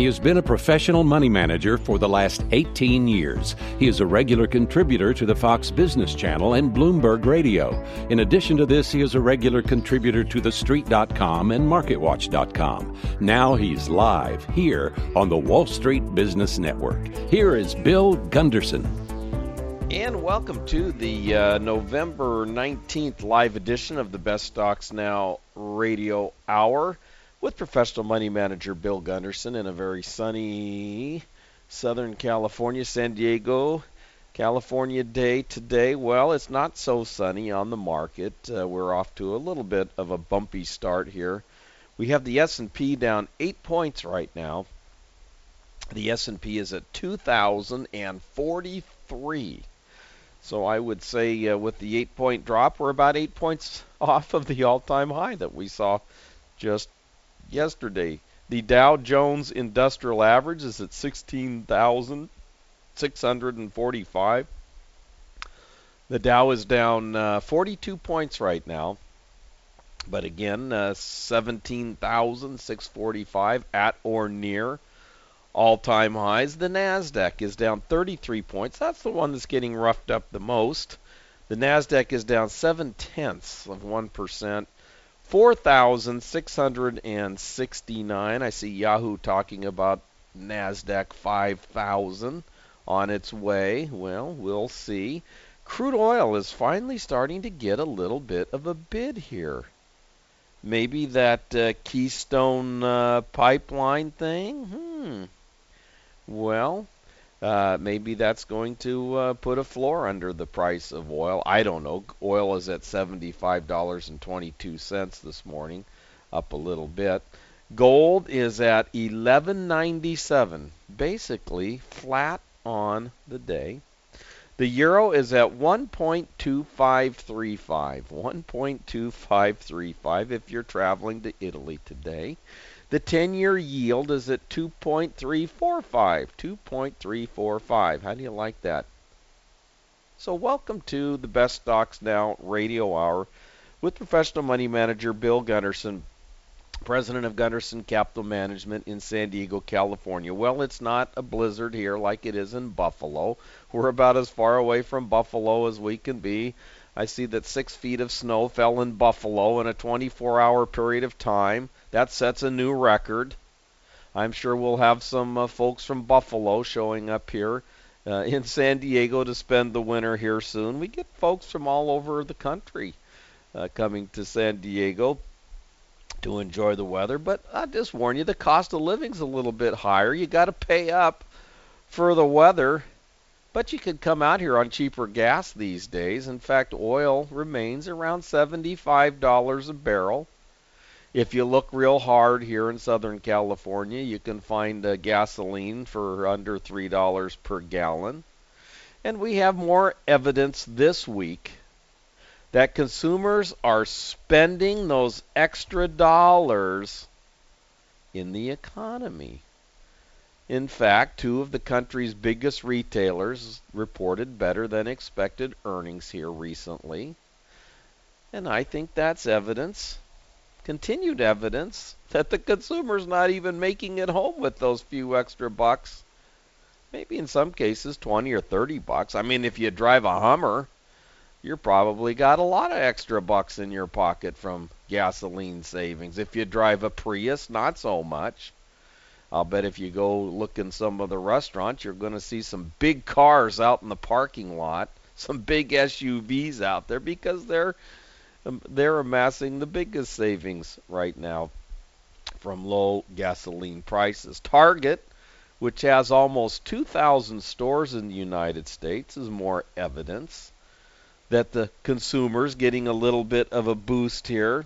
He has been a professional money manager for the last 18 years. He is a regular contributor to the Fox Business Channel and Bloomberg Radio. In addition to this, he is a regular contributor to TheStreet.com and MarketWatch.com. Now he's live here on the Wall Street Business Network. Here is Bill Gunderson. And welcome to the November 19th live edition of the Best Stocks Now Radio Hour with professional money manager Bill Gunderson in a very sunny Southern California, San Diego, California day today. Well, it's not so sunny on the market. We're off to a little bit of a bumpy start here. We have the S&P down 8 points right now. The S&P is at 2,043. So I would say with the 8-point drop, we're about 8 points off of the all-time high that we saw just yesterday. The Dow Jones Industrial Average is at 16,645. The Dow is down 42 points right now. But again, 17,645 at or near all-time highs. The NASDAQ is down 33 points. That's the one that's getting roughed up the most. The NASDAQ is down 0.7%. 4,669. I see Yahoo talking about NASDAQ 5,000 on its way. Well, we'll see. Crude oil is finally starting to get a little bit of a bid here. Maybe that Keystone pipeline thing? Well, maybe that's going to put a floor under the price of oil. I don't know. Oil is at $75.22 this morning, up a little bit. Gold is at $11.97, basically flat on the day. The euro is at 1.2535. 1.2535 if you're traveling to Italy today. The 10-year yield is at 2.345. 2.345. How do you like that? So welcome to the Best Stocks Now Radio Hour with professional money manager Bill Gunderson, president of Gunderson Capital Management in San Diego, California. Well, it's not a blizzard here like it is in Buffalo. We're about as far away from Buffalo as we can be. I see that 6 feet of snow fell in Buffalo in a 24-hour period of time. That sets a new record. I'm sure we'll have some folks from Buffalo showing up here in San Diego to spend the winter here soon. We get folks from all over the country coming to San Diego to enjoy the weather. But I just warn you, the cost of living's a little bit higher. You got to pay up for the weather. But you could come out here on cheaper gas these days. In fact, oil remains around $75 a barrel. If you look real hard here in Southern California, you can find gasoline for under $3 per gallon. And we have more evidence this week that consumers are spending those extra dollars in the economy. In fact, 2 of the country's biggest retailers reported better than expected earnings here recently. And I think that's evidence, continued evidence, that the consumer's not even making it home with those few extra bucks. Maybe in some cases 20 or 30 bucks. I mean, if you drive a Hummer, you're probably got a lot of extra bucks in your pocket from gasoline savings. If you drive a Prius, not so much. I'll bet if you go look in some of the restaurants, you're going to see some big cars out in the parking lot, some big SUVs out there because they're amassing the biggest savings right now from low gasoline prices. Target, which has almost 2,000 stores in the United States, is more evidence that the consumer's getting a little bit of a boost here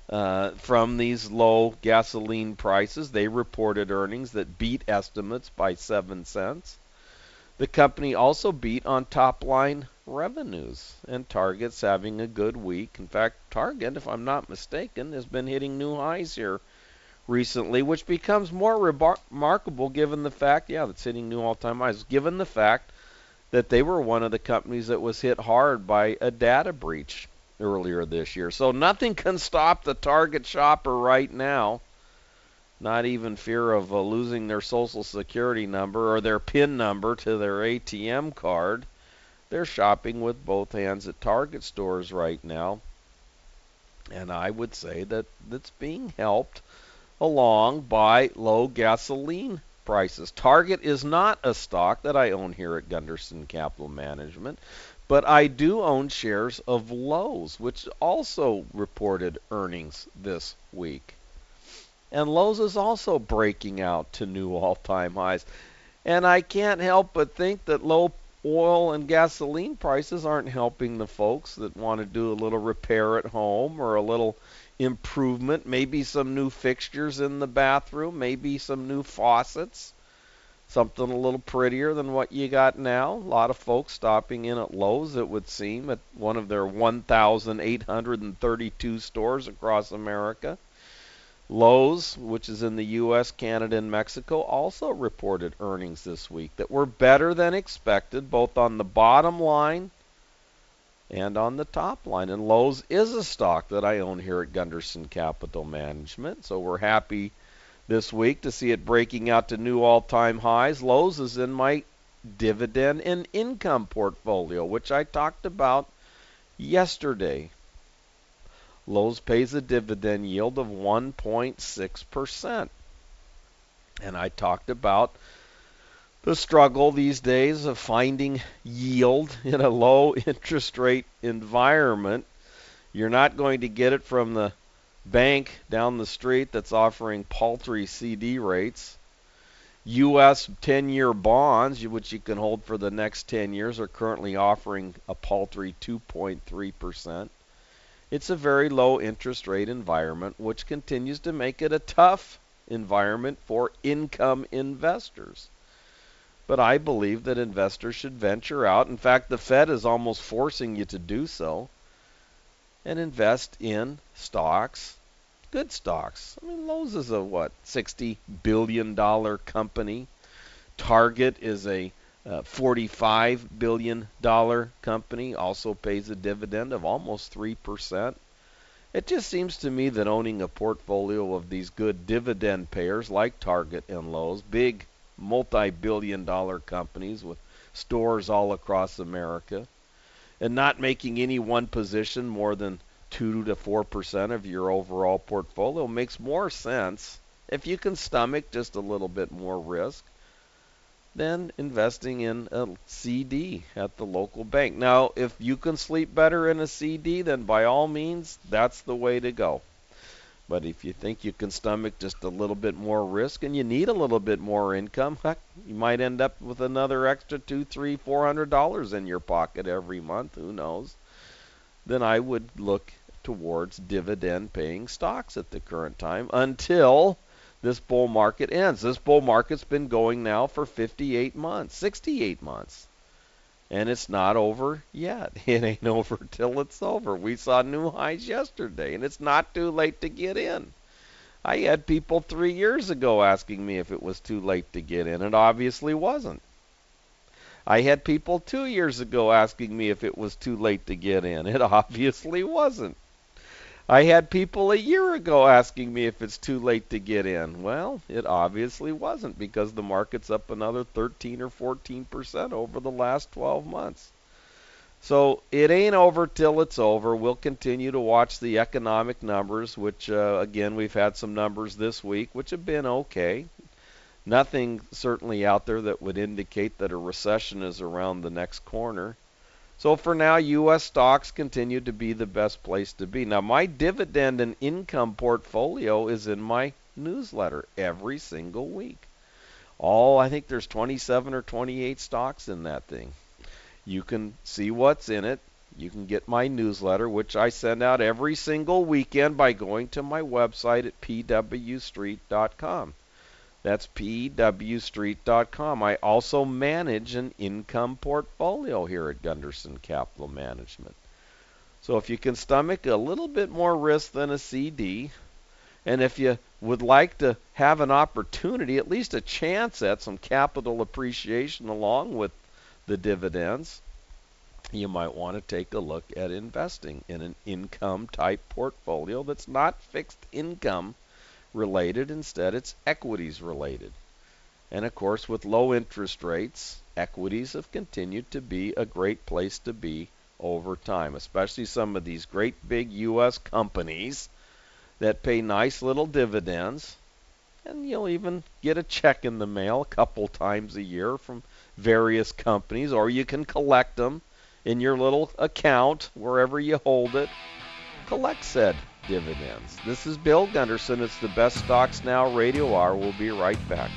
from these low gasoline prices. They reported earnings that beat estimates by 7 cents. The company also beat on top-line revenues, and Target's having a good week. In fact, Target, if I'm not mistaken, has been hitting new highs here recently, which becomes more remarkable given the fact, it's hitting new all-time highs, given the fact that they were one of the companies that was hit hard by a data breach earlier this year. So nothing can stop the Target shopper right now. not even fear of losing their social security number or their PIN number to their ATM card. They're shopping with both hands at Target stores right now. And I would say that that's being helped along by low gasoline prices. Target is not a stock that I own here at Gunderson Capital Management, but I do own shares of Lowe's, which also reported earnings this week. And Lowe's is also breaking out to new all-time highs. And I can't help but think that low oil and gasoline prices aren't helping the folks that want to do a little repair at home or a little improvement, maybe some new fixtures in the bathroom, maybe some new faucets, something a little prettier than what you got now. A lot of folks stopping in at Lowe's, it would seem, at one of their 1,832 stores across America. Lowe's, which is in the U.S., Canada, and Mexico, also reported earnings this week that were better than expected, both on the bottom line and on the top line. And Lowe's is a stock that I own here at Gunderson Capital Management, so we're happy this week to see it breaking out to new all-time highs. Lowe's is in my dividend and income portfolio, which I talked about yesterday. Lowe's pays a dividend yield of 1.6%. And I talked about the struggle these days of finding yield in a low interest rate environment. You're not going to get it from the bank down the street that's offering paltry CD rates. U.S. 10-year bonds, which you can hold for the next 10 years, are currently offering a paltry 2.3%. It's a very low interest rate environment, which continues to make it a tough environment for income investors. But I believe that investors should venture out. In fact, the Fed is almost forcing you to do so and invest in stocks, good stocks. I mean, Lowe's is a, $60 billion company. Target is a $45 billion company, also pays a dividend of almost 3%. It just seems to me that owning a portfolio of these good dividend payers like Target and Lowe's, big multi-billion-dollar companies with stores all across America, and not making any one position more than 2 to 4% of your overall portfolio makes more sense if you can stomach just a little bit more risk than investing in a CD at the local bank. Now, if you can sleep better in a CD, then by all means, that's the way to go. But if you think you can stomach just a little bit more risk and you need a little bit more income, heck, you might end up with another extra $200, $300, $400 in your pocket every month. Who knows? Then I would look towards dividend-paying stocks at the current time until this bull market ends. This bull market's been going now for 58 months, 68 months. And it's not over yet. It ain't over till it's over. We saw new highs yesterday, and it's not too late to get in. I had people 3 years ago asking me if it was too late to get in. It obviously wasn't. I had people 2 years ago asking me if it was too late to get in. It obviously wasn't. I had people a year ago asking me if it's too late to get in. Well, it obviously wasn't, because the market's up another 13 or 14% over the last 12 months. So it ain't over till it's over. We'll continue to watch the economic numbers, which, again, we've had some numbers this week, which have been okay. Nothing certainly out there that would indicate that a recession is around the next corner. So for now, U.S. stocks continue to be the best place to be. Now, my dividend and income portfolio is in my newsletter every single week. I think there's 27 or 28 stocks in that thing. You can see what's in it. You can get my newsletter, which I send out every single weekend by going to my website at pwstreet.com. That's pwstreet.com. I also manage an income portfolio here at Gunderson Capital Management. So if you can stomach a little bit more risk than a CD, and if you would like to have an opportunity, at least a chance at some capital appreciation along with the dividends, you might want to take a look at investing in an income type portfolio that's not fixed income related. Instead, it's equities related. And of course, with low interest rates, equities have continued to be a great place to be over time, especially some of these great big U.S. companies that pay nice little dividends. And you'll even get a check in the mail a couple times a year from various companies, or you can collect them in your little account wherever you hold it. Collect said dividends. This is Bill Gunderson. It's the Best Stocks Now Radio Hour. We'll be right back.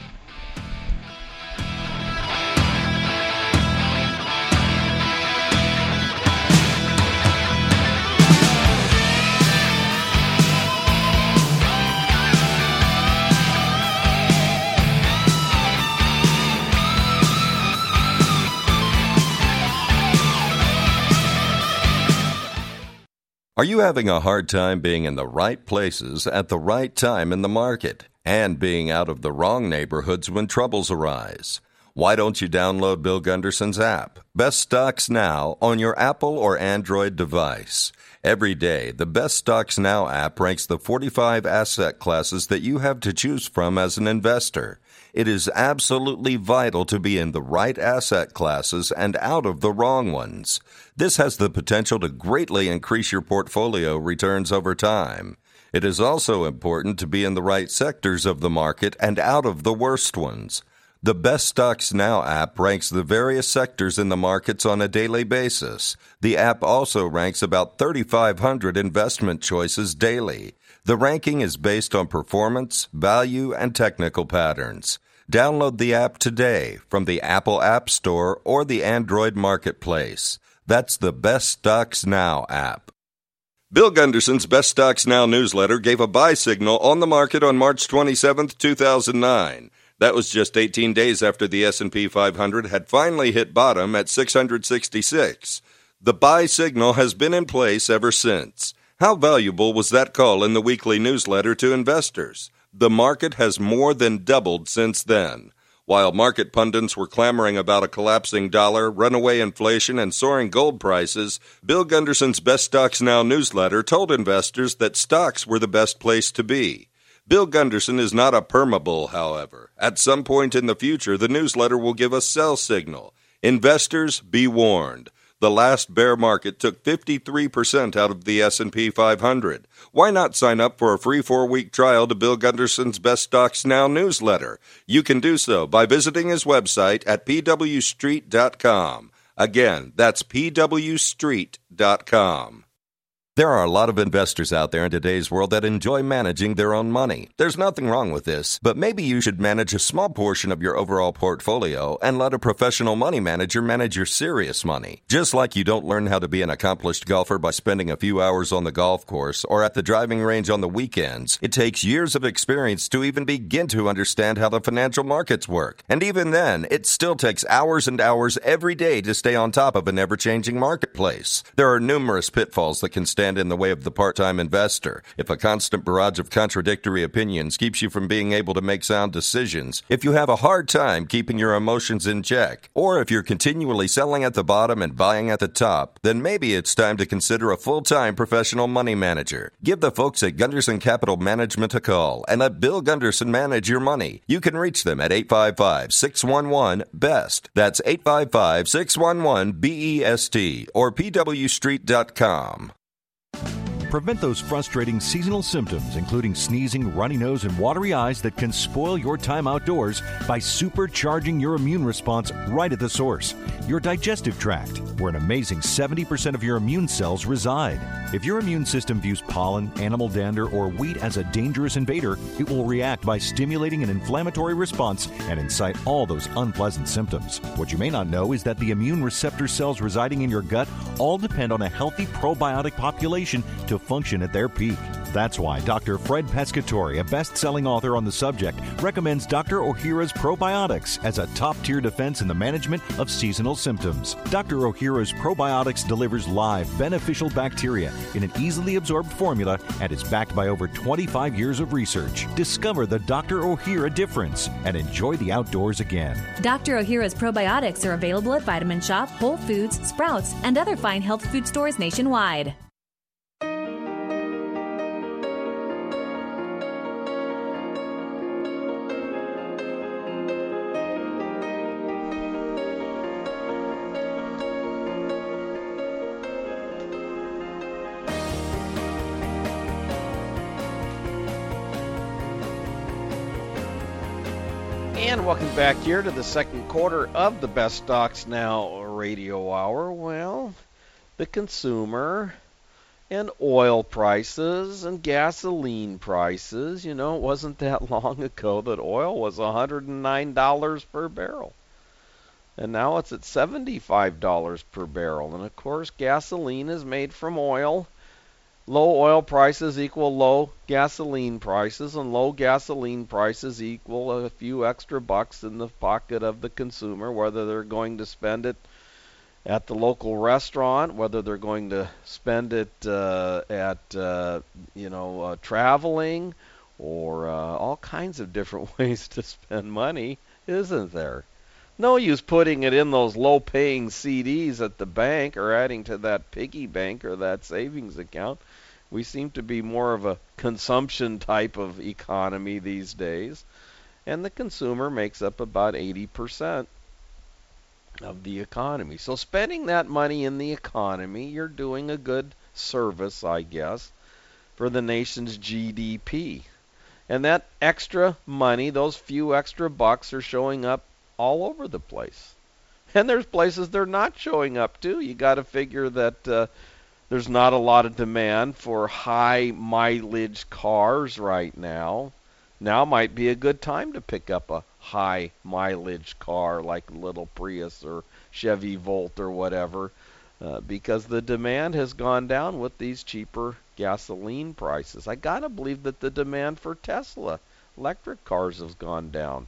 Are you having a hard time being in the right places at the right time in the market and being out of the wrong neighborhoods when troubles arise? Why don't you download Bill Gunderson's app, Best Stocks Now, on your Apple or Android device? Every day, the Best Stocks Now app ranks the 45 asset classes that you have to choose from as an investor. It is absolutely vital to be in the right asset classes and out of the wrong ones. This has the potential to greatly increase your portfolio returns over time. It is also important to be in the right sectors of the market and out of the worst ones. The Best Stocks Now app ranks the various sectors in the markets on a daily basis. The app also ranks about 3,500 investment choices daily. The ranking is based on performance, value, and technical patterns. Download the app today from the Apple App Store or the Android Marketplace. That's the Best Stocks Now app. Bill Gunderson's Best Stocks Now newsletter gave a buy signal on the market on March 27, 2009. That was just 18 days after the S&P 500 had finally hit bottom at 666. The buy signal has been in place ever since. How valuable was that call in the weekly newsletter to investors? The market has more than doubled since then. While market pundits were clamoring about a collapsing dollar, runaway inflation, and soaring gold prices, Bill Gunderson's Best Stocks Now newsletter told investors that stocks were the best place to be. Bill Gunderson is not a permabull, however. At some point in the future, the newsletter will give a sell signal. Investors, be warned. The last bear market took 53% out of the S&P 500. Why not sign up for a free 4-week trial to Bill Gunderson's Best Stocks Now newsletter? You can do so by visiting his website at pwstreet.com. Again, that's pwstreet.com. There are a lot of investors out there in today's world that enjoy managing their own money. There's nothing wrong with this, but maybe you should manage a small portion of your overall portfolio and let a professional money manager manage your serious money. Just like you don't learn how to be an accomplished golfer by spending a few hours on the golf course or at the driving range on the weekends, it takes years of experience to even begin to understand how the financial markets work. And even then, it still takes hours and hours every day to stay on top of an ever-changing marketplace. There are numerous pitfalls that can stand in the way of the part-time investor. If a constant barrage of contradictory opinions keeps you from being able to make sound decisions, if you have a hard time keeping your emotions in check, or if you're continually selling at the bottom and buying at the top, then maybe it's time to consider a full-time professional money manager. Give the folks at Gunderson Capital Management a call and let Bill Gunderson manage your money. You can reach them at 855-611-BEST. That's 855-611-BEST or pwstreet.com. Prevent those frustrating seasonal symptoms, including sneezing, runny nose, and watery eyes that can spoil your time outdoors by supercharging your immune response right at the source, your digestive tract, where an amazing 70% of your immune cells reside. If your immune system views pollen, animal dander, or wheat as a dangerous invader, it will react by stimulating an inflammatory response and incite all those unpleasant symptoms. What you may not know is that the immune receptor cells residing in your gut all depend on a healthy probiotic population to function at their peak. That's why Dr. Fred Pescatore, a best-selling author on the subject, recommends Dr. Ohhira's Probiotics as a top-tier defense in the management of seasonal symptoms. Dr. Ohhira's Probiotics delivers live, beneficial bacteria in an easily absorbed formula and is backed by over 25 years of research. Discover the Dr. Ohhira difference and enjoy the outdoors again. Dr. Ohhira's Probiotics are available at Vitamin Shop, Whole Foods, Sprouts, and other fine health food stores nationwide. And welcome back here to the second quarter of the Best Stocks Now radio hour. Well, the consumer and oil prices and gasoline prices. You know, it wasn't that long ago that oil was $109 per barrel. And now it's at $75 per barrel. And of course, gasoline is made from oil. Low oil prices equal low gasoline prices, and low gasoline prices equal a few extra bucks in the pocket of the consumer, whether they're going to spend it at the local restaurant, whether they're going to spend it traveling, or all kinds of different ways to spend money, isn't there? No use putting it in those low-paying CDs at the bank or adding to that piggy bank or that savings account. We seem to be more of a consumption type of economy these days, and the consumer makes up about 80% of the economy. So spending that money in the economy, you're doing a good service, I guess, for the nation's GDP. And that extra money, those few extra bucks, are showing up all over the place. And there's places they're not showing up to. You got to figure that there's not a lot of demand for high mileage cars right now. Now might be a good time to pick up a high mileage car like a little Prius or Chevy Volt or whatever, because the demand has gone down with these cheaper gasoline prices. I gotta believe that the demand for Tesla electric cars has gone down.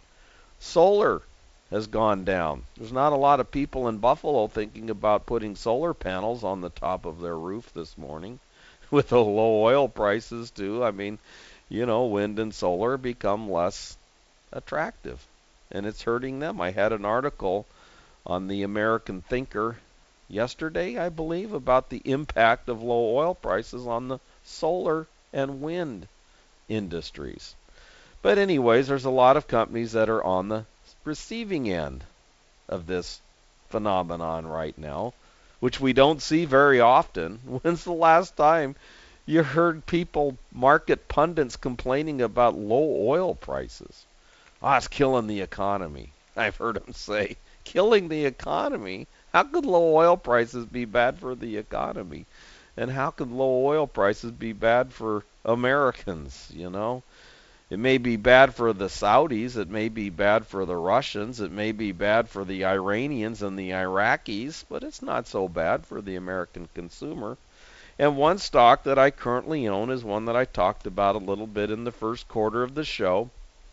Solar has gone down. There's not a lot of people in Buffalo thinking about putting solar panels on the top of their roof this morning with the low oil prices too. I mean, you know, wind and solar become less attractive, and it's hurting them. I had an article on the American Thinker yesterday, I believe, about the impact of low oil prices on the solar and wind industries. But anyways, there's a lot of companies that are on the receiving end of this phenomenon right now, which we don't see very often. When's the last time you heard people, market pundits, complaining about low oil prices? It's killing the economy. I've heard them say, killing the economy? How could low oil prices be bad for the economy? And how could low oil prices be bad for Americans, you know? It may be bad for the Saudis, it may be bad for the Russians, it may be bad for the Iranians and the Iraqis, but it's not so bad for the American consumer. And one stock that I currently own is one that I talked about a little bit in the first quarter of the show.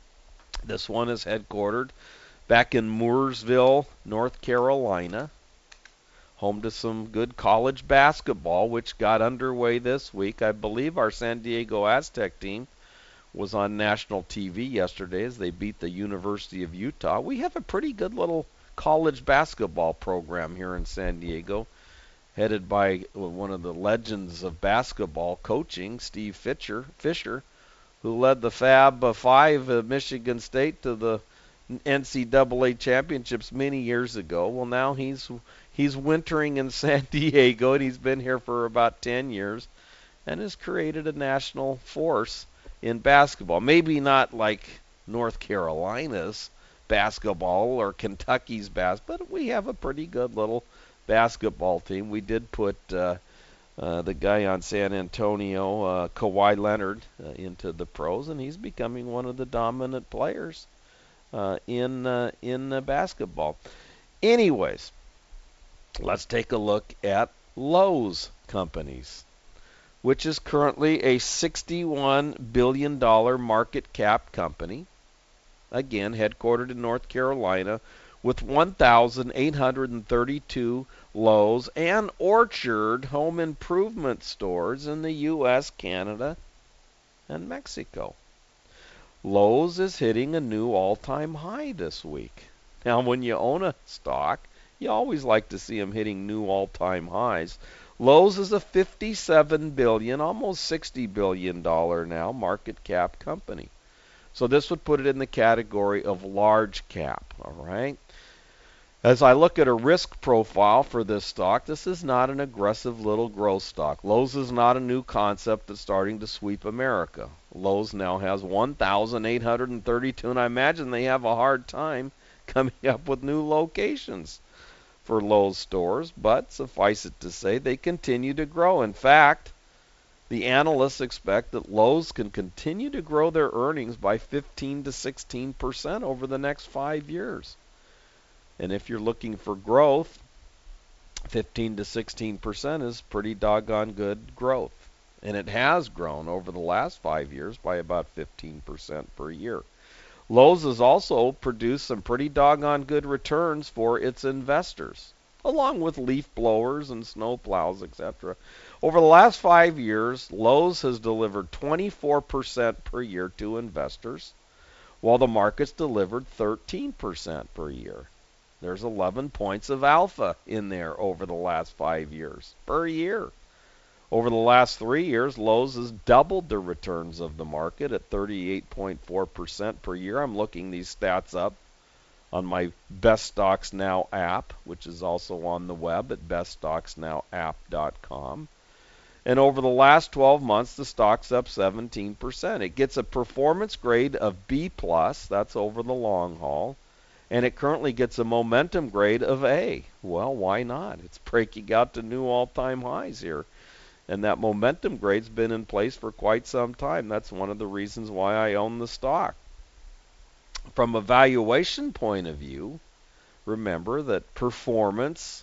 This one is headquartered back in Mooresville, North Carolina, home to some good college basketball, which got underway this week. I believe our San Diego Aztec team was on national TV yesterday as they beat the University of Utah. We have a pretty good little college basketball program here in San Diego, headed by one of the legends of basketball coaching, Steve Fisher, who led the Fab Five of Michigan State to the NCAA championships many years ago. Well, now he's wintering in San Diego, and he's been here for about 10 years and has created a national force in basketball. Maybe not like North Carolina's basketball or Kentucky's basketball, but we have a pretty good little basketball team. We did put the guy on San Antonio, Kawhi Leonard, into the pros, and he's becoming one of the dominant players in basketball. Anyways, let's take a look at Lowe's Companies, which is currently a $61 billion market cap company, again headquartered in North Carolina, with 1,832 Lowe's and Orchard home improvement stores in the U.S., Canada, and Mexico. Lowe's is hitting a new all-time high this week. Now, when you own a stock, you always like to see them hitting new all-time highs. Lowe's is a $57 billion, almost $60 billion now market cap company. So this would put it in the category of large cap, all right? As I look at a risk profile for this stock, this is not an aggressive little growth stock. Lowe's is not a new concept that's starting to sweep America. Lowe's now has 1,832, and I imagine they have a hard time coming up with new locations for Lowe's stores, but suffice it to say, they continue to grow. In fact, the analysts expect that Lowe's can continue to grow their earnings by 15 to 16% over the next 5 years. And if you're looking for growth, 15 to 16% is pretty doggone good growth. And it has grown over the last 5 years by about 15% per year. Lowe's has also produced some pretty doggone good returns for its investors, along with leaf blowers and snow plows, etc. Over the last 5 years, Lowe's has delivered 24% per year to investors, while the market's delivered 13% per year. There's 11 points of alpha in there over the last 5 years per year. Over the last 3 years, Lowe's has doubled the returns of the market at 38.4% per year. I'm looking these stats up on my Best Stocks Now app, which is also on the web at beststocksnowapp.com. And over the last 12 months, the stock's up 17%. It gets a performance grade of B+, that's over the long haul, and it currently gets a momentum grade of A. Well, why not? It's breaking out to new all-time highs here. And that momentum grade's been in place for quite some time. That's one of the reasons why I own the stock. From a valuation point of view, remember that performance,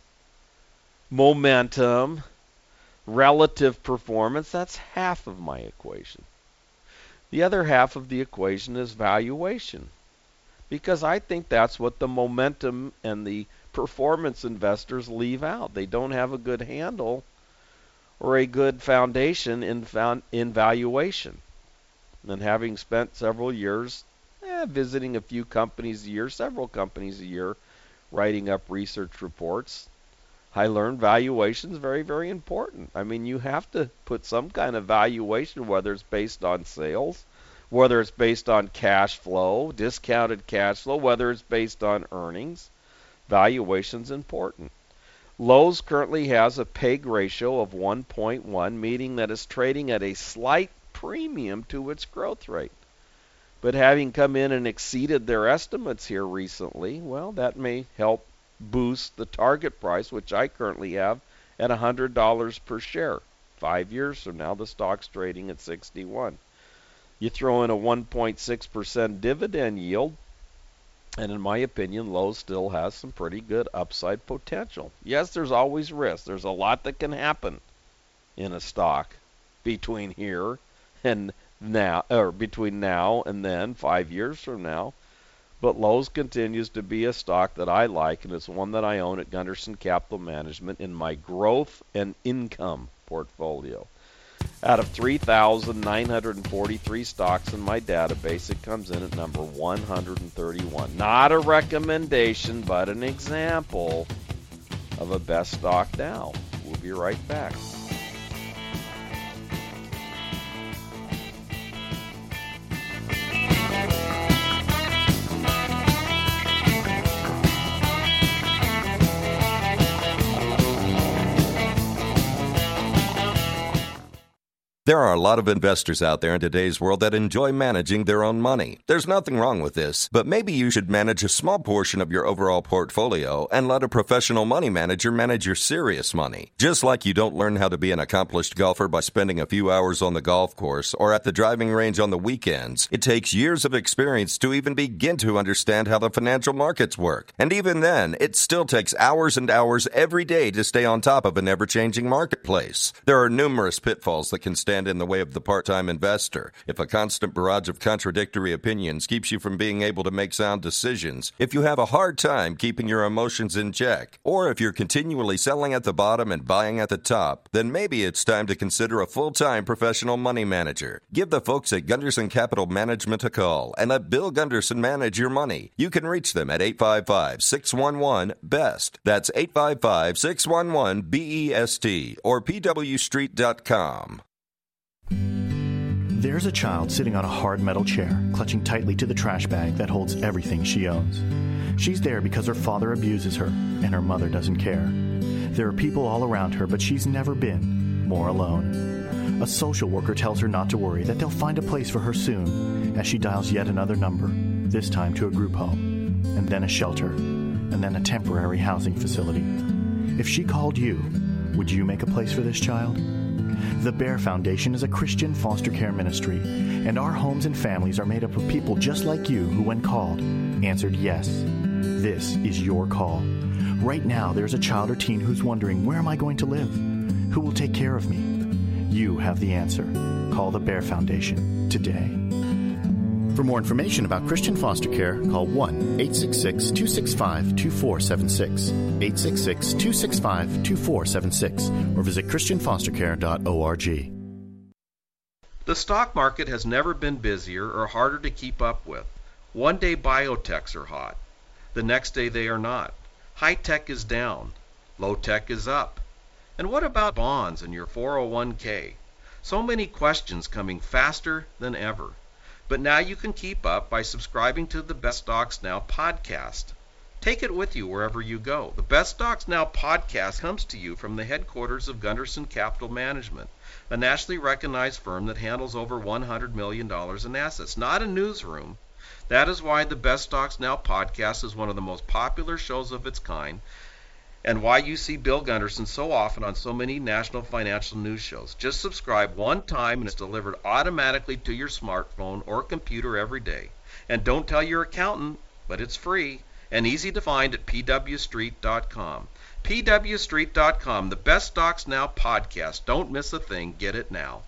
momentum, relative performance, that's half of my equation. The other half of the equation is valuation, because I think that's what the momentum and the performance investors leave out. They don't have a good handle or a good foundation in valuation. And having spent several years visiting a few companies a year, several companies a year, writing up research reports, I learned valuation is very, very important. I mean, you have to put some kind of valuation, whether it's based on sales, whether it's based on cash flow, discounted cash flow, whether it's based on earnings. Valuation's important. Lowe's currently has a PEG ratio of 1.1, meaning that it's trading at a slight premium to its growth rate. But having come in and exceeded their estimates here recently, well, that may help boost the target price, which I currently have at $100 per share. 5 years from now, the stock's trading at 61. You throw in a 1.6% dividend yield, and in my opinion, Lowe's still has some pretty good upside potential. Yes, there's always risk. There's a lot that can happen in a stock between here and now, or between now and then, 5 years from now. But Lowe's continues to be a stock that I like, and it's one that I own at Gunderson Capital Management in my growth and income portfolio. Out of 3,943 stocks in my database, it comes in at number 131. Not a recommendation, but an example of a best stock now. We'll be right back. There are a lot of investors out there in today's world that enjoy managing their own money. There's nothing wrong with this, but maybe you should manage a small portion of your overall portfolio and let a professional money manager manage your serious money. Just like you don't learn how to be an accomplished golfer by spending a few hours on the golf course or at the driving range on the weekends, it takes years of experience to even begin to understand how the financial markets work. And even then, it still takes hours and hours every day to stay on top of an ever-changing marketplace. There are numerous pitfalls that can stand in the way of the part-time investor. If a constant barrage of contradictory opinions keeps you from being able to make sound decisions, if you have a hard time keeping your emotions in check, or if you're continually selling at the bottom and buying at the top, then maybe it's time to consider a full-time professional money manager. Give the folks at Gunderson Capital Management a call and let Bill Gunderson manage your money. You can reach them at 855-611-BEST. That's 855-611-BEST or pwstreet.com. There's a child sitting on a hard metal chair, clutching tightly to the trash bag that holds everything she owns. She's there because her father abuses her, and her mother doesn't care. There are people all around her, but she's never been more alone. A social worker tells her not to worry, that they'll find a place for her soon, as she dials yet another number, this time to a group home, and then a shelter, and then a temporary housing facility. If she called you, would you make a place for this child? The Bear Foundation is a Christian foster care ministry, and our homes and families are made up of people just like you who, when called, answered yes. This is your call. Right now, there's a child or teen who's wondering, where am I going to live? Who will take care of me? You have the answer. Call the Bear Foundation today. For more information about Christian foster care, call 1-866-265-2476, 866-265-2476, or visit christianfostercare.org. The stock market has never been busier or harder to keep up with. One day biotechs are hot. The next day they are not. High tech is down. Low tech is up. And what about bonds and your 401k? So many questions coming faster than ever. But now you can keep up by subscribing to the Best Stocks Now podcast. Take it with you wherever you go. The Best Stocks Now podcast comes to you from the headquarters of Gunderson Capital Management, a nationally recognized firm that handles over $100 million in assets, not a newsroom. That is why the Best Stocks Now podcast is one of the most popular shows of its kind, and why you see Bill Gunderson so often on so many national financial news shows. Just subscribe one time and it's delivered automatically to your smartphone or computer every day. And don't tell your accountant, but it's free and easy to find at pwstreet.com. pwstreet.com, the Best Stocks Now podcast. Don't miss a thing. Get it now.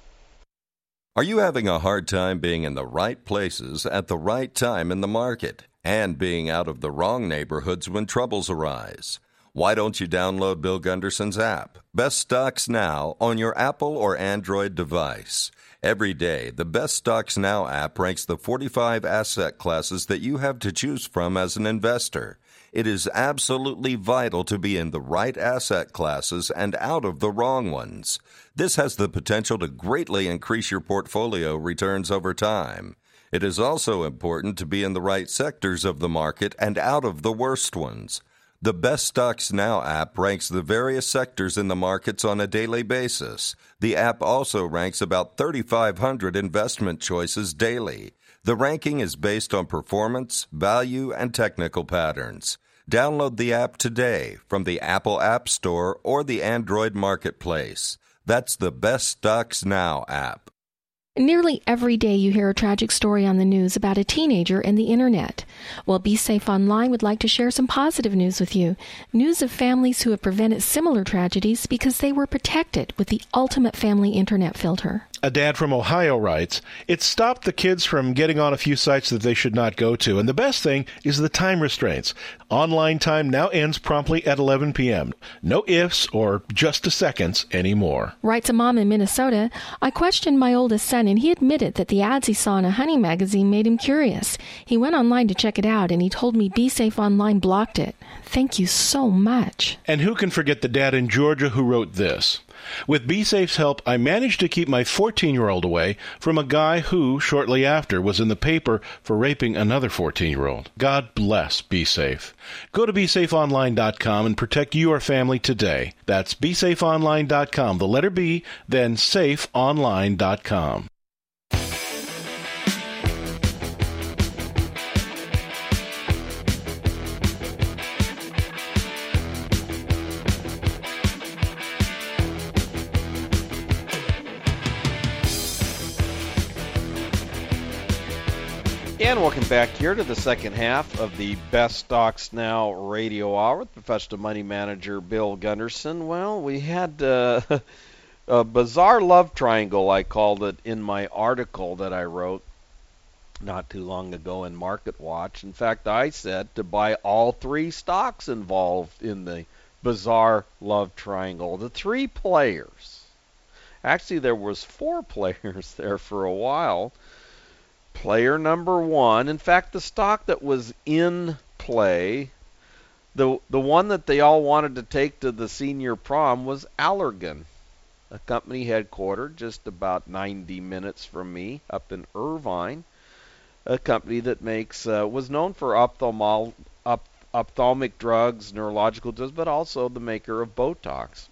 Are you having a hard time being in the right places at the right time in the market and being out of the wrong neighborhoods when troubles arise? Why don't you download Bill Gunderson's app, Best Stocks Now, on your Apple or Android device? Every day, the Best Stocks Now app ranks the 45 asset classes that you have to choose from as an investor. It is absolutely vital to be in the right asset classes and out of the wrong ones. This has the potential to greatly increase your portfolio returns over time. It is also important to be in the right sectors of the market and out of the worst ones. The Best Stocks Now app ranks the various sectors in the markets on a daily basis. The app also ranks about 3,500 investment choices daily. The ranking is based on performance, value, and technical patterns. Download the app today from the Apple App Store or the Android Marketplace. That's the Best Stocks Now app. Nearly every day you hear a tragic story on the news about a teenager and the internet. Well, Be Safe Online would like to share some positive news with you. News of families who have prevented similar tragedies because they were protected with the ultimate family internet filter. A dad from Ohio writes, "It stopped the kids from getting on a few sites that they should not go to, and the best thing is the time restraints. Online time now ends promptly at 11 p.m. No ifs or just a seconds anymore." Writes a mom in Minnesota, "I questioned my oldest son, and he admitted that the ads he saw in a hunting magazine made him curious. He went online to check it out, and he told me Be Safe Online blocked it. Thank you so much." And who can forget the dad in Georgia who wrote this? "With BeSafe's help, I managed to keep my 14-year-old away from a guy who, shortly after, was in the paper for raping another 14-year-old. God bless BeSafe. Go to BeSafeOnline.com and protect your family today. That's BeSafeOnline.com, the letter B, then SafeOnline.com. And welcome back here to the second half of the Best Stocks Now radio hour with professional money manager Bill Gunderson. Well, we had a bizarre love triangle, I called it, in my article that I wrote not too long ago in Market Watch. In fact, I said to buy all three stocks involved in the bizarre love triangle. The three players. Actually, there was four players there for a while. Player number one, in fact, the stock that was in play, the one that they all wanted to take to the senior prom was Allergan, a company headquartered just about 90 minutes from me up in Irvine, a company that makes was known for ophthalmic drugs, neurological drugs, but also the maker of Botox.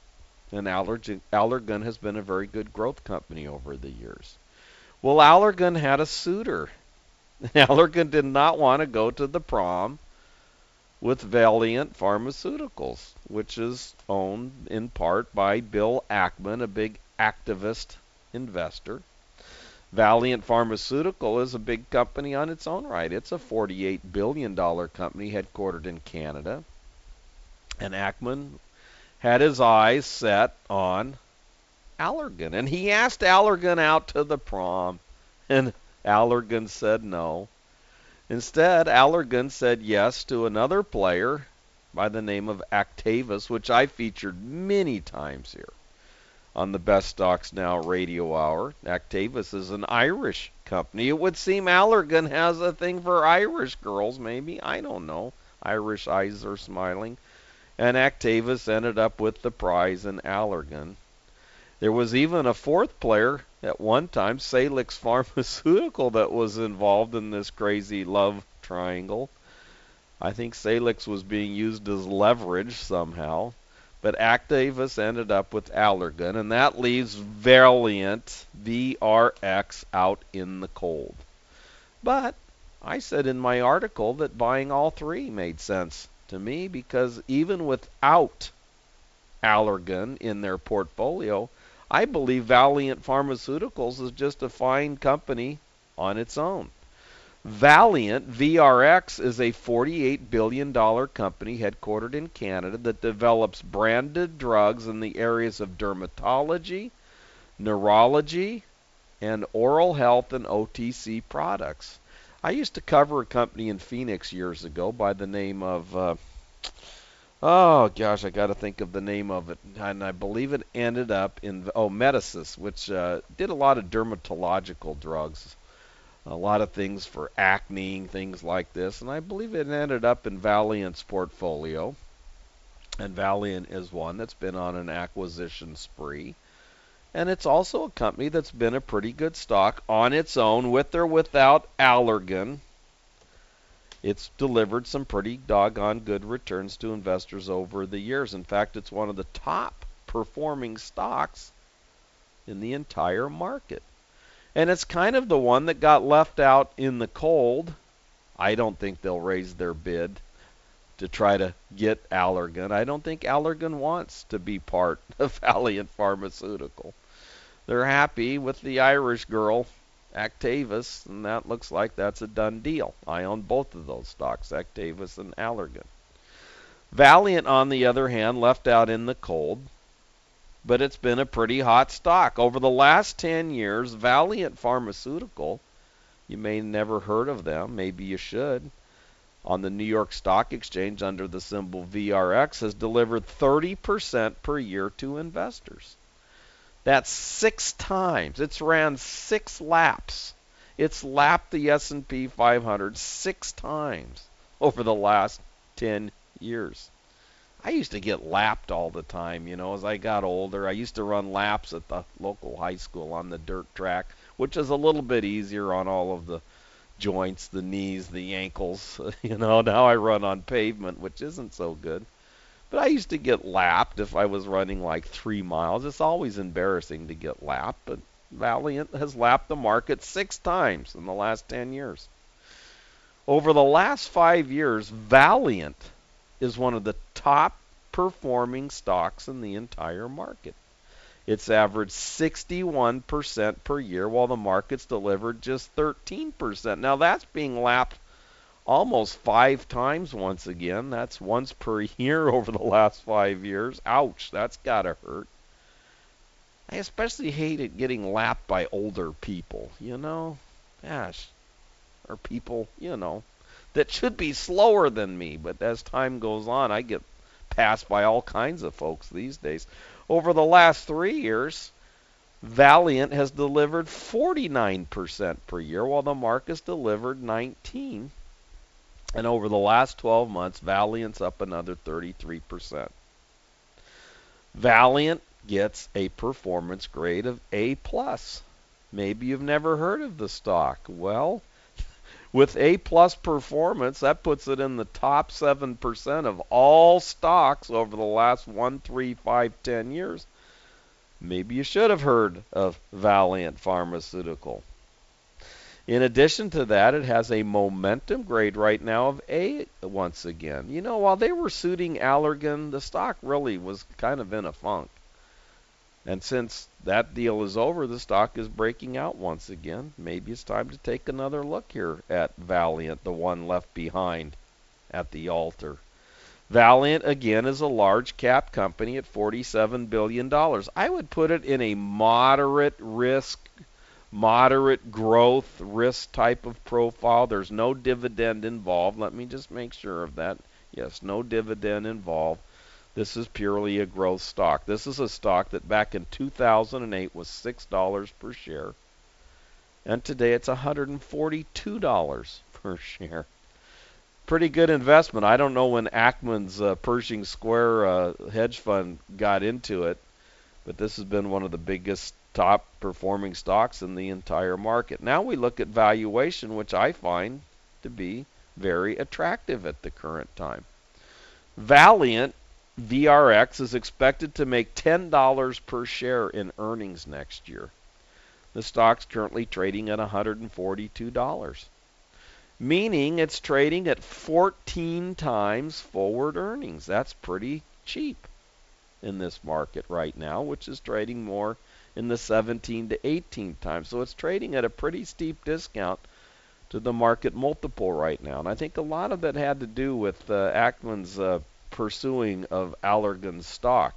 And Allergan has been a very good growth company over the years. Well, Allergan had a suitor. Allergan did not want to go to the prom with Valeant Pharmaceuticals, which is owned in part by Bill Ackman, a big activist investor. Valeant Pharmaceutical is a big company on its own right. It's a $48 billion company headquartered in Canada. And Ackman had his eyes set on Allergan. And he asked Allergan out to the prom. And Allergan said no. Instead, Allergan said yes to another player by the name of Actavis, which I featured many times here on the Best Stocks Now radio hour. Actavis is an Irish company. It would seem Allergan has a thing for Irish girls, maybe. I don't know. Irish eyes are smiling. And Actavis ended up with the prize in Allergan. There was even a fourth player at one time, Salix Pharmaceutical, that was involved in this crazy love triangle. I think Salix was being used as leverage somehow. But Actavis ended up with Allergan, and that leaves Valeant, VRX, out in the cold. But I said in my article that buying all three made sense to me, because even without Allergan in their portfolio, I believe Valeant Pharmaceuticals is just a fine company on its own. Valeant, VRX, is a $48 billion company headquartered in Canada that develops branded drugs in the areas of dermatology, neurology, and oral health and OTC products. I used to cover a company in Phoenix years ago by the name of, oh gosh, I got to think of the name of it. And I believe it ended up in, Medicis, which did a lot of dermatological drugs. A lot of things for acne, things like this. And I believe it ended up in Valeant's portfolio. And Valeant is one that's been on an acquisition spree. And it's also a company that's been a pretty good stock on its own, with or without Allergan. It's delivered some pretty doggone good returns to investors over the years. In fact, it's one of the top performing stocks in the entire market. And it's kind of the one that got left out in the cold. I don't think they'll raise their bid to try to get Allergan. I don't think Allergan wants to be part of Valeant Pharmaceutical. They're happy with the Irish girl, Actavis, and that looks like that's a done deal. I own both of those stocks, Actavis and Allergan. Valeant, on the other hand, left out in the cold, but it's been a pretty hot stock. Over the last 10 years, Valeant Pharmaceutical, you may never heard of them, maybe you should, on the New York Stock Exchange under the symbol VRX, has delivered 30% per year to investors. That's 6 times. It's ran 6 laps. It's lapped the S&P 500 6 times over the last 10 years. I used to get lapped all the time, as I got older. I used to run laps at the local high school on the dirt track, which is a little bit easier on all of the joints, the knees, the ankles. Now I run on pavement, which isn't so good. But I used to get lapped if I was running like 3 miles. It's always embarrassing to get lapped, but Valeant has lapped the market 6 times in the last 10 years. Over the last 5 years, Valeant is one of the top performing stocks in the entire market. It's averaged 61% per year, while the market's delivered just 13%. Now that's being lapped almost 5 times once again. That's once per year over the last 5 years. Ouch, that's gotta hurt. I especially hate it getting lapped by older people, Gosh, or people, that should be slower than me, but as time goes on, I get passed by all kinds of folks these days. Over the last 3 years, Valeant has delivered 49% per year, while the market's delivered 19%. And over the last 12 months, Valeant's up another 33%. Valeant gets a performance grade of A+. Maybe you've never heard of the stock. Well, with A+ performance, that puts it in the top 7% of all stocks over the last 1, 3, 5, 10 years. Maybe you should have heard of Valeant Pharmaceutical. In addition to that, it has a momentum grade right now of A once again. You know, while they were suiting Allergan, the stock really was kind of in a funk. And since that deal is over, the stock is breaking out once again. Maybe it's time to take another look here at Valeant, the one left behind at the altar. Valeant, again, is a large cap company at $47 billion. I would put it in a moderate risk, moderate growth risk type of profile. There's no dividend involved. Let me just make sure of that. Yes, no dividend involved. This is purely a growth stock. This is a stock that back in 2008 was $6 per share. And today it's $142 per share. Pretty good investment. I don't know when Ackman's Pershing Square hedge fund got into it, but this has been one of the biggest top performing stocks in the entire market. Now we look at valuation, which I find to be very attractive at the current time. Valeant VRX is expected to make $10 per share in earnings next year. The stock's currently trading at $142, meaning it's trading at 14 times forward earnings. That's pretty cheap in this market right now, which is trading more in the 17 to 18 times. So it's trading at a pretty steep discount to the market multiple right now. And I think a lot of that had to do with Ackman's pursuing of Allergan's stock.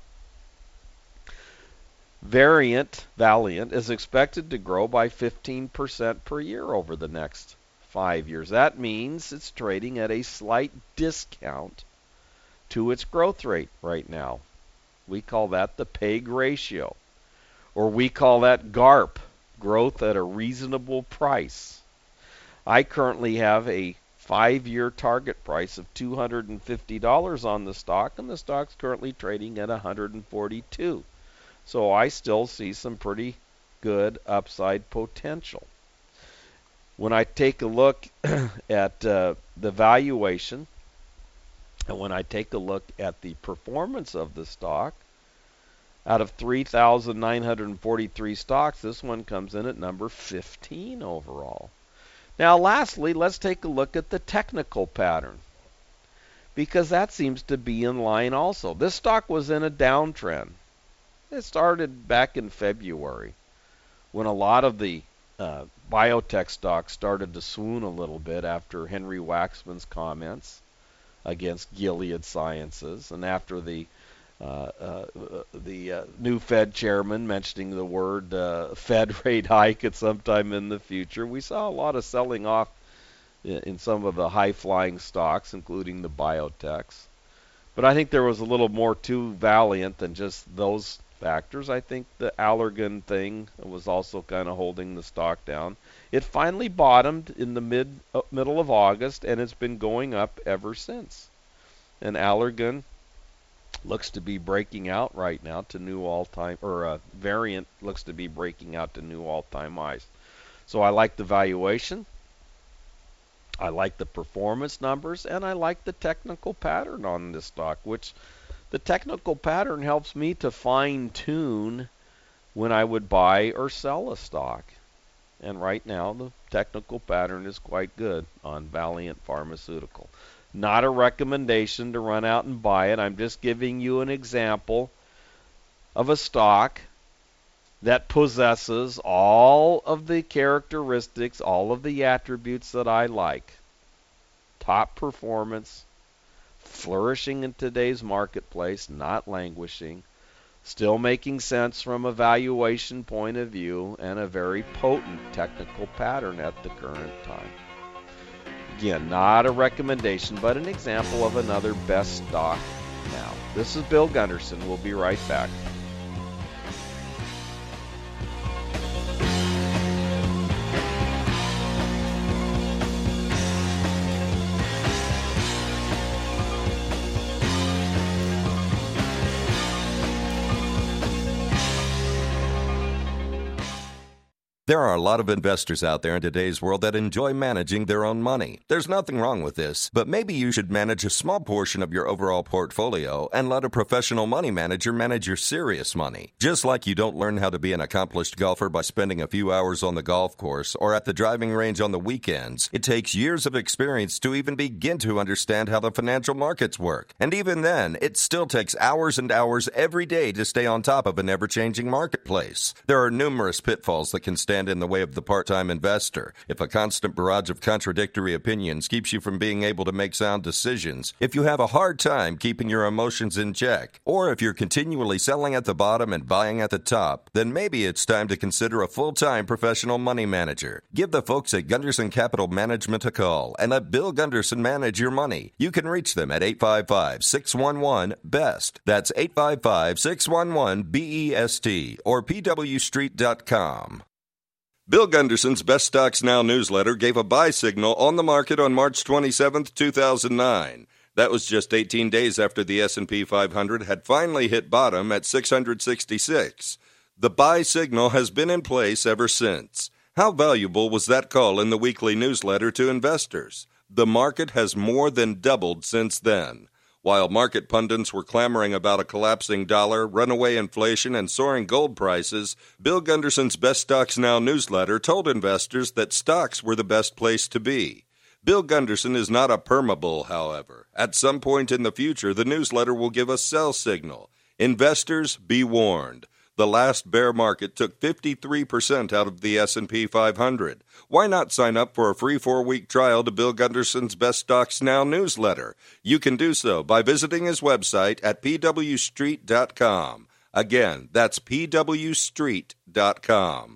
Valeant is expected to grow by 15% per year over the next 5 years. That means it's trading at a slight discount to its growth rate right now. We call that the PEG ratio, or we call that GARP, growth at a reasonable price. I currently have a 5-year target price of $250 on the stock, and the stock's currently trading at $142. So I still see some pretty good upside potential. When I take a look at the valuation, and when I take a look at the performance of the stock, out of 3,943 stocks, this one comes in at number 15 overall. Now, lastly, let's take a look at the technical pattern, because that seems to be in line also. This stock was in a downtrend. It started back in February when a lot of the biotech stocks started to swoon a little bit after Henry Waxman's comments against Gilead Sciences, and after the new Fed chairman mentioning the word Fed rate hike at some time in the future. We saw a lot of selling off in some of the high-flying stocks, including the biotechs. But I think there was a little more to Valeant than just those factors. I think the Allergan thing was also kind of holding the stock down. It finally bottomed in the middle of August, and it's been going up ever since. And Allergan looks to be breaking out right now to new all-time, or Valeant looks to be breaking out to new all-time highs. So I like the valuation, I like the performance numbers, and I like the technical pattern on this stock, which the technical pattern helps me to fine-tune when I would buy or sell a stock. And right now the technical pattern is quite good on Valeant Pharmaceutical. Not a recommendation to run out and buy it. I'm just giving you an example of a stock that possesses all of the characteristics, all of the attributes that I like. Top performance, flourishing in today's marketplace, not languishing, still making sense from a valuation point of view, and a very potent technical pattern at the current time. Again, not a recommendation, but an example of another best stock now. This is Bill Gunderson. We'll be right back. There are a lot of investors out there in today's world that enjoy managing their own money. There's nothing wrong with this, but maybe you should manage a small portion of your overall portfolio and let a professional money manager manage your serious money. Just like you don't learn how to be an accomplished golfer by spending a few hours on the golf course or at the driving range on the weekends, it takes years of experience to even begin to understand how the financial markets work. And even then, it still takes hours and hours every day to stay on top of an ever-changing marketplace. There are numerous pitfalls that can stand in the way of the part-time investor. If a constant barrage of contradictory opinions keeps you from being able to make sound decisions, if you have a hard time keeping your emotions in check, or if you're continually selling at the bottom and buying at the top, then maybe it's time to consider a full-time professional money manager. Give the folks at Gunderson Capital Management a call and let Bill Gunderson manage your money. You can reach them at 855-611-BEST. That's 855-611-BEST or pwstreet.com. Bill Gunderson's Best Stocks Now newsletter gave a buy signal on the market on March 27, 2009. That was just 18 days after the S&P 500 had finally hit bottom at 666. The buy signal has been in place ever since. How valuable was that call in the weekly newsletter to investors? The market has more than doubled since then. While market pundits were clamoring about a collapsing dollar, runaway inflation, and soaring gold prices, Bill Gunderson's Best Stocks Now newsletter told investors that stocks were the best place to be. Bill Gunderson is not a permabull, however. At some point in the future, the newsletter will give a sell signal. Investors, be warned. The last bear market took 53% out of the S&P 500. Why not sign up for a free 4-week trial to Bill Gunderson's Best Stocks Now newsletter? You can do so by visiting his website at pwstreet.com. Again, that's pwstreet.com.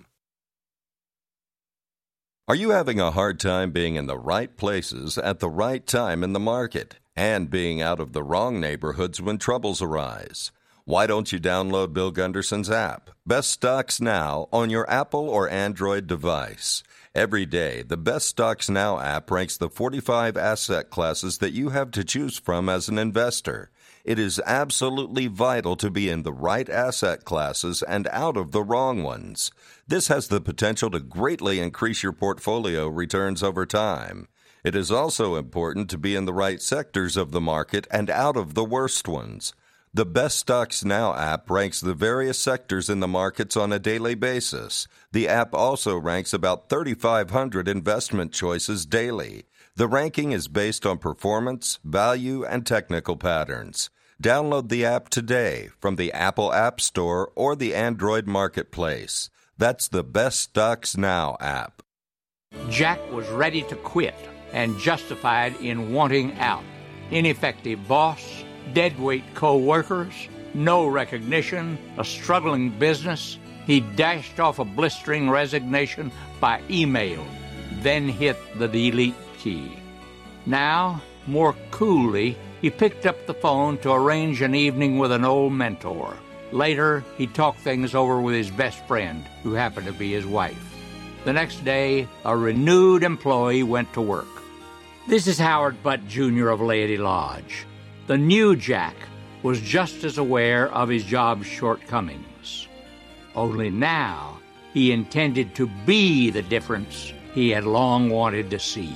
Are you having a hard time being in the right places at the right time in the market and being out of the wrong neighborhoods when troubles arise? Why don't you download Bill Gunderson's app, Best Stocks Now, on your Apple or Android device? Every day, the Best Stocks Now app ranks the 45 asset classes that you have to choose from as an investor. It is absolutely vital to be in the right asset classes and out of the wrong ones. This has the potential to greatly increase your portfolio returns over time. It is also important to be in the right sectors of the market and out of the worst ones. The Best Stocks Now app ranks the various sectors in the markets on a daily basis. The app also ranks about 3,500 investment choices daily. The ranking is based on performance, value, and technical patterns. Download the app today from the Apple App Store or the Android Marketplace. That's the Best Stocks Now app. Jack was ready to quit and justified in wanting out. Ineffective boss, deadweight co-workers, no recognition, a struggling business. He dashed off a blistering resignation by email, then hit the delete key. Now, more coolly, he picked up the phone to arrange an evening with an old mentor. Later, he talked things over with his best friend, who happened to be his wife. The next day, a renewed employee went to work. This is Howard Butt, Jr. of Laity Lodge. The new Jack was just as aware of his job's shortcomings. Only now he intended to be the difference he had long wanted to see.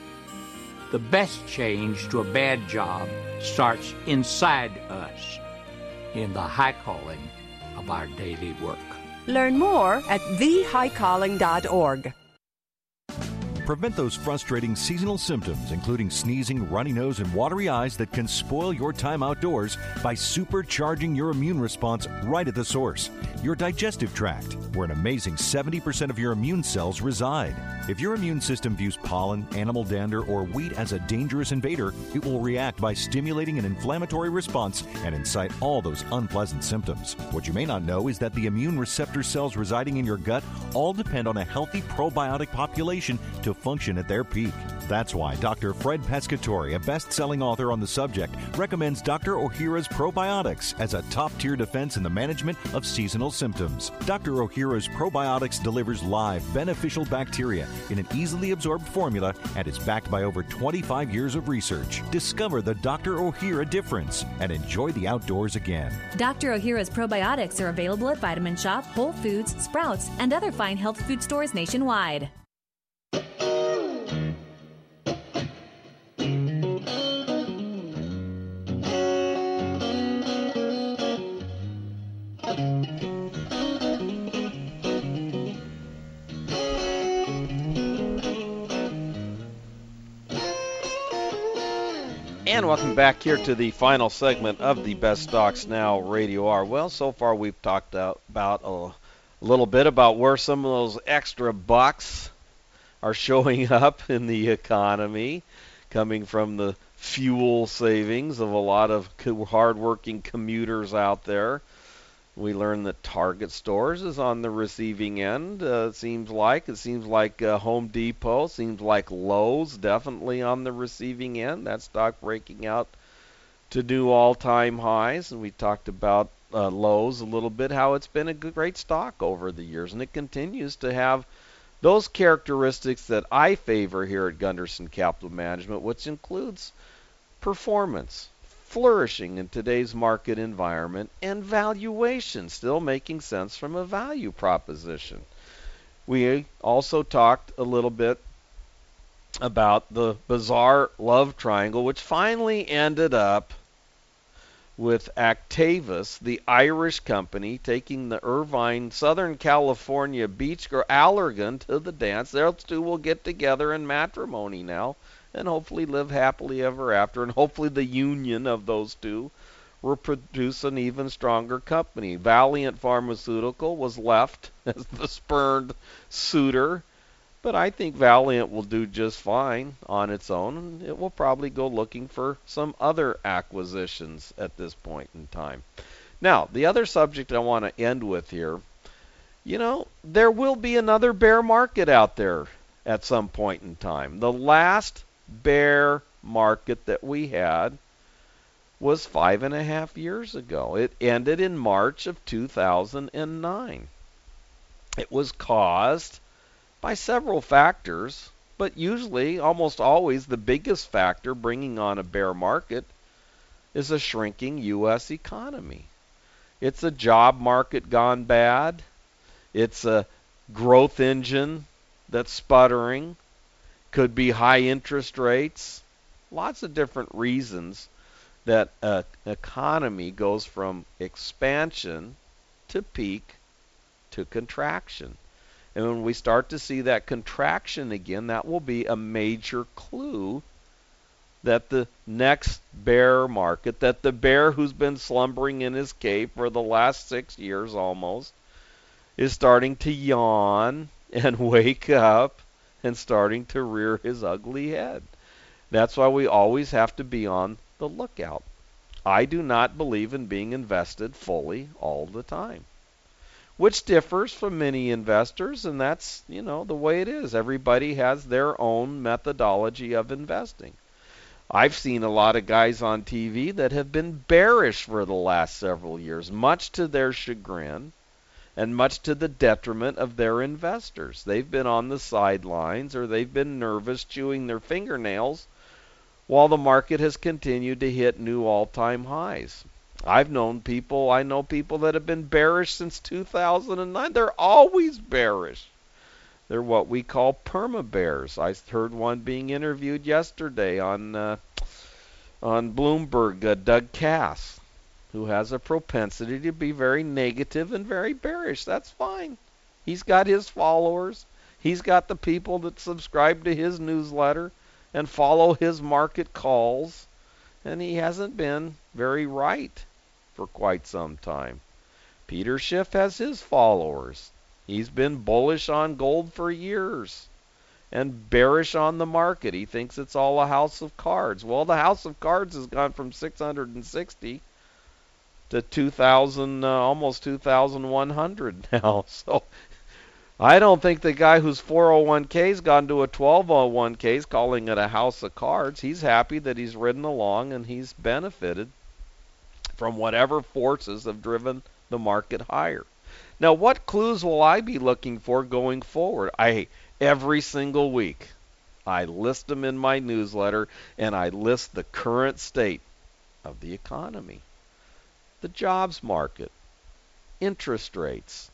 The best change to a bad job starts inside us, in the high calling of our daily work. Learn more at thehighcalling.org. Prevent those frustrating seasonal symptoms, including sneezing, runny nose, and watery eyes that can spoil your time outdoors by supercharging your immune response right at the source, your digestive tract, where an amazing 70% of your immune cells reside. If your immune system views pollen, animal dander, or wheat as a dangerous invader, it will react by stimulating an inflammatory response and incite all those unpleasant symptoms. What you may not know is that the immune receptor cells residing in your gut all depend on a healthy probiotic population to to function at their peak. That's why Dr. Fred Pescatore, a best-selling author on the subject, recommends Dr. Ohhira's Probiotics as a top-tier defense in the management of seasonal symptoms. Dr. Ohhira's Probiotics delivers live, beneficial bacteria in an easily absorbed formula and is backed by over 25 years of research. Discover the Dr. Ohhira difference and enjoy the outdoors again. Dr. Ohhira's probiotics are available at Vitamin Shop, Whole Foods, Sprouts, and other fine health food stores nationwide. And welcome back here to the final segment of the Best Stocks Now Radio Hour. Well, so far we've talked about a little bit about where some of those extra bucks are showing up in the economy, coming from the fuel savings of a lot of hardworking commuters out there. We learned that Target Stores is on the receiving end, it seems like. Home Depot, seems like Lowe's definitely on the receiving end. That stock breaking out to new all-time highs. And we talked about Lowe's a little bit, how it's been a great stock over the years. And it continues to have those characteristics that I favor here at Gunderson Capital Management, which includes performance, flourishing in today's market environment, and valuation still making sense from a value proposition. We also talked a little bit about the bizarre love triangle, which finally ended up with Actavis, the Irish company, taking the Irvine, Southern California beach girl Allergan to the dance. Those two will get together in matrimony now and hopefully live happily ever after, and hopefully the union of those two will produce an even stronger company. Valiant Pharmaceutical was left as the spurned suitor, but I think Valiant will do just fine on its own, and it will probably go looking for some other acquisitions at this point in time. Now, the other subject I want to end with here, there will be another bear market out there at some point in time. The last bear market that we had was 5.5 years ago. It ended in March of 2009. It was caused by several factors, but usually, almost always, the biggest factor bringing on a bear market is a shrinking U.S. economy. It's a job market gone bad. It's a growth engine that's sputtering. Could be high interest rates. Lots of different reasons that an economy goes from expansion to peak to contraction. And when we start to see that contraction again, that will be a major clue that the next bear market, that the bear who's been slumbering in his cave for the last 6 years almost, is starting to yawn and wake up and starting to rear his ugly head. That's why we always have to be on the lookout. I do not believe in being invested fully all the time, which differs from many investors, and that's, the way it is. Everybody has their own methodology of investing. I've seen a lot of guys on TV that have been bearish for the last several years, much to their chagrin and much to the detriment of their investors. They've been on the sidelines, or they've been nervous, chewing their fingernails, while the market has continued to hit new all-time highs. I know people that have been bearish since 2009. They're always bearish. They're what we call perma-bears. I heard one being interviewed yesterday on Bloomberg, Doug Cass, who has a propensity to be very negative and very bearish. That's fine. He's got his followers. He's got the people that subscribe to his newsletter and follow his market calls. And he hasn't been very right for quite some time. Peter Schiff has his followers. He's been bullish on gold for years and bearish on the market. He thinks it's all a house of cards. Well, the house of cards has gone from 660 to 2,000, almost 2,100 now. So I don't think the guy whose 401k's gone to a 1201k's calling it a house of cards. He's happy that he's ridden along and he's benefited from whatever forces have driven the market higher. Now, what clues will I be looking for going forward? Every single week, I list them in my newsletter, and I list the current state of the economy, the jobs market, interest rates,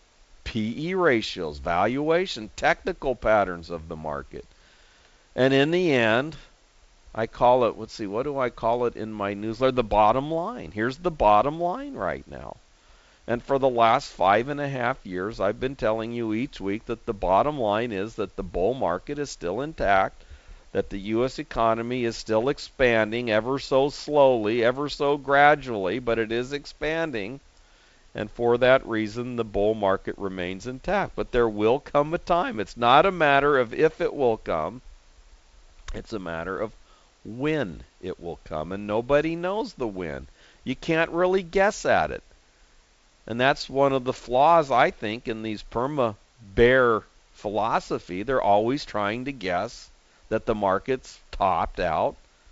PE ratios, valuation, technical patterns of the market. And in the end, I call it, let's see, what do I call it in my newsletter? The bottom line. Here's the bottom line right now. And for the last 5.5 years, I've been telling you each week that the bottom line is that the bull market is still intact, that the U.S. economy is still expanding ever so slowly, ever so gradually, but it is expanding. And for that reason, the bull market remains intact. But there will come a time. It's not a matter of if it will come. It's a matter of when it will come. And nobody knows the when. You can't really guess at it. And that's one of the flaws, I think, in these perma-bear philosophy. They're always trying to guess that the market's topped out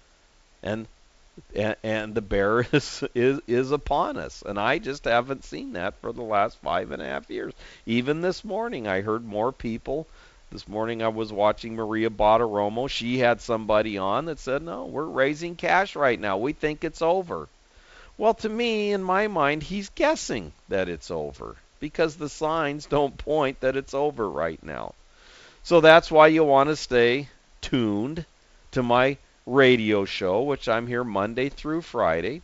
and the bear is upon us. And I just haven't seen that for the last 5.5 years. Even this morning, I heard more people. This morning I was watching Maria Bartiromo. She had somebody on that said, no, we're raising cash right now. We think it's over. Well, to me, in my mind, he's guessing that it's over because the signs don't point that it's over right now. So that's why you want to stay tuned to my radio show, which I'm here Monday through Friday.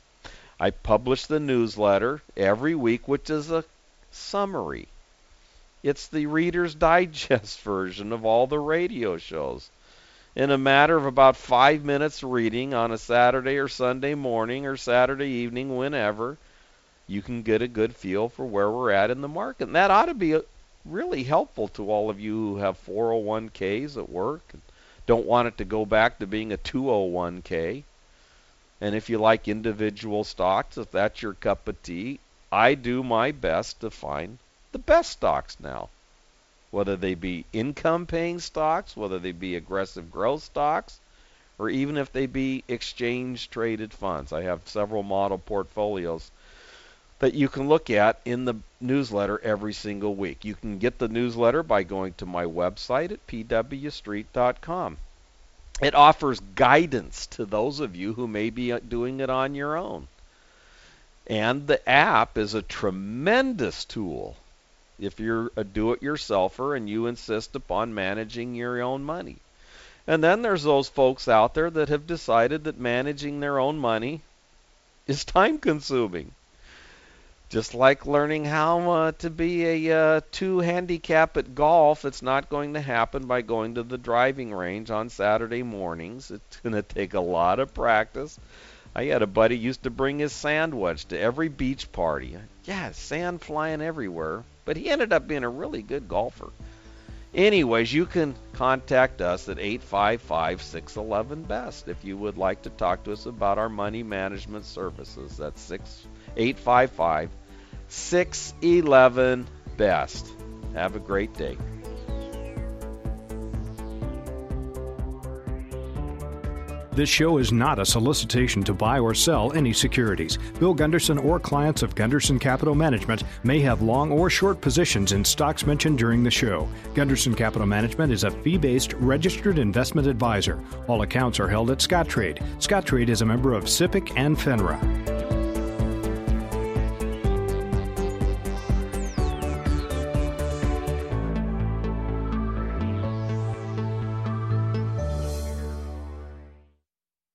I publish the newsletter every week, which is a summary. It's the Reader's Digest version of all the radio shows. In a matter of about 5 minutes reading on a Saturday or Sunday morning or Saturday evening, whenever, you can get a good feel for where we're at in the market. And that ought to be really helpful to all of you who have 401ks at work and don't want it to go back to being a 201k. And if you like individual stocks, if that's your cup of tea, I do my best to find the best stocks now. Whether they be income-paying stocks, whether they be aggressive growth stocks, or even if they be exchange-traded funds. I have several model portfolios that you can look at in the newsletter every single week. You can get the newsletter by going to my website at pwstreet.com. It offers guidance to those of you who may be doing it on your own. And the app is a tremendous tool if you're a do-it-yourselfer and you insist upon managing your own money. And then there's those folks out there that have decided that managing their own money is time-consuming. Just like learning how to be a 2 handicap at golf, it's not going to happen by going to the driving range on Saturday mornings. It's going to take a lot of practice. I had a buddy used to bring his sand wedge to every beach party. Yeah, sand flying everywhere. But he ended up being a really good golfer. Anyways, you can contact us at 855-611-BEST if you would like to talk to us about our money management services. That's 855-611-BEST. Have a great day. This show is not a solicitation to buy or sell any securities. Bill Gunderson or clients of Gunderson Capital Management may have long or short positions in stocks mentioned during the show. Gunderson Capital Management is a fee-based registered investment advisor. All accounts are held at Scottrade. Scottrade is a member of SIPC and FINRA.